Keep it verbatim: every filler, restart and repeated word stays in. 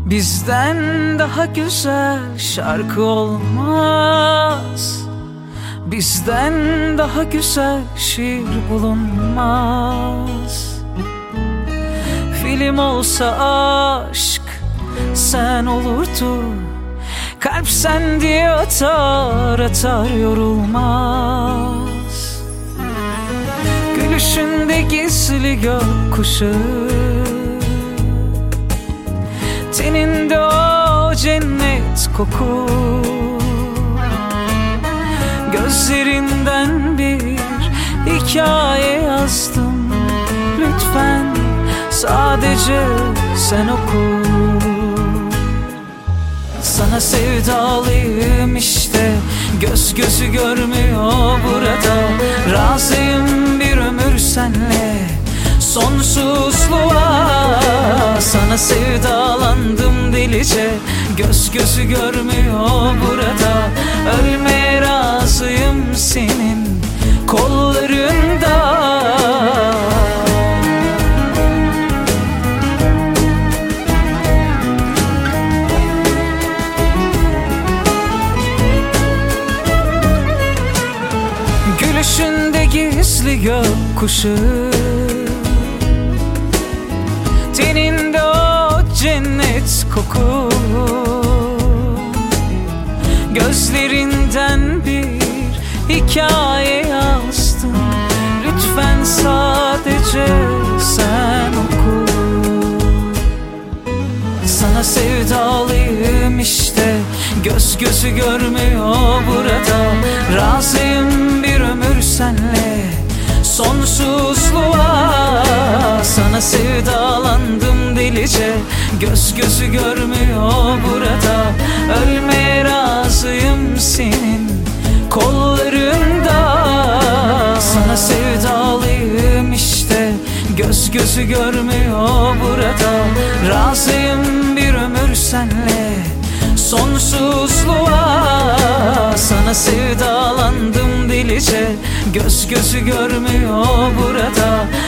Bizden daha güzel şarkı olmaz, bizden daha güzel şiir bulunmaz. Film olsa aşk sen olurdun, kalp sen diye atar atar yorulmaz. Gülüşünde gizli gökkuşağı, teninde o cennet koku, gözlerinden bir hikaye yazdım. Lütfen sadece sen oku. Sana sevdalıyım işte, göz gözü görmüyor burada. Razıyım bir ömür senle sonsuzluğa. Sana sevdalandım delice, göz gözü görmüyor burada. Ölmeye razıyım senin kollarında. Gülüşünde gizli gökkuşağı, teninde o cennet koku, gözlerinden bir hikaye yazdım. Lütfen sadece sen oku. Sana sevdalıyım işte, göz gözü görmüyor burada. Razıyım bir ömür senle sonsuzluğa. Sana sevdalandım delice, göz gözü görmüyor burada. Ölmeye razıyım senin kollarında. Sana sevdalıyım işte, göz gözü görmüyor burada. Razıyım bir ömür senle sonsuzluğa. Sana sevdalandım delice, göz gözü görmüyor burada.